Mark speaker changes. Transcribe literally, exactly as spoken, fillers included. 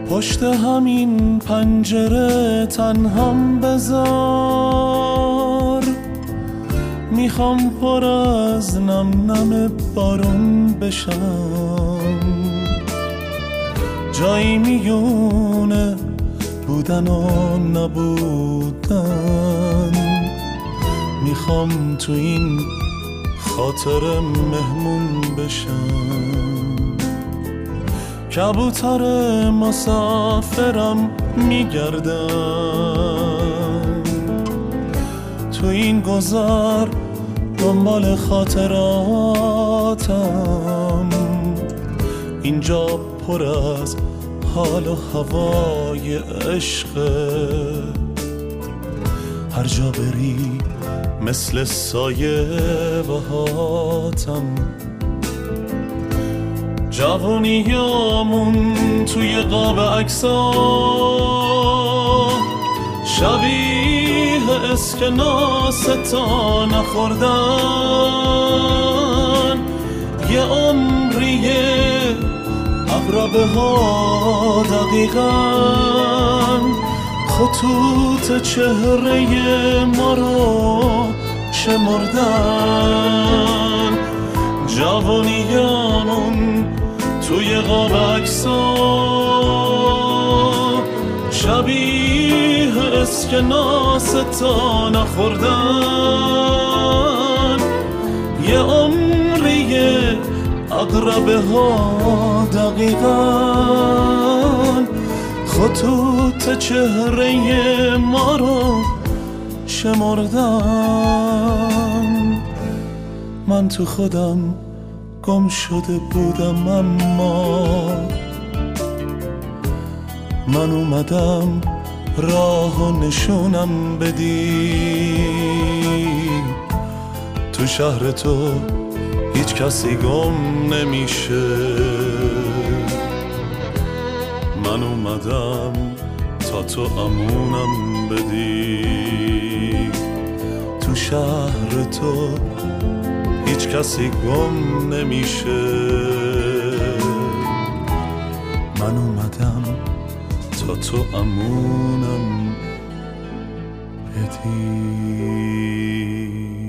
Speaker 1: پشت همین پنجره تنهام بذار، میخوام پر از نم نم بارون بشم، جایی میونه بودن و نبودن. میخوام تو این خاطر مهمون بشم، کبوتر مسافرم میگردم تو این گذر دنبال خاطراتم. اینجا پر از حال و هوای عشقه، هر جا بری مثل سایه بهاتم. جوونیامون توی قاب عکسا شبیه اسکناس تا نخوردن. یه عمریه عقربه ها دقیقاً خطوط چهره ما رو شمردن. جوانیامون توی قاب عکسا شبیه اسکناس تا نخوردن. یه عمریه عقربه ها دقیقاً خطوط چهره ما رو شمردن. من تو خودم گم شده بودم، اما من اومدم راه و نشونم بدی. تو شهر تو هیچ کسی گم نمیشه، من اومدم تا تو امونم بدی. تو شهر تو هیچ کسی گم نمیشه، من اومدم تا تو امونم بدی.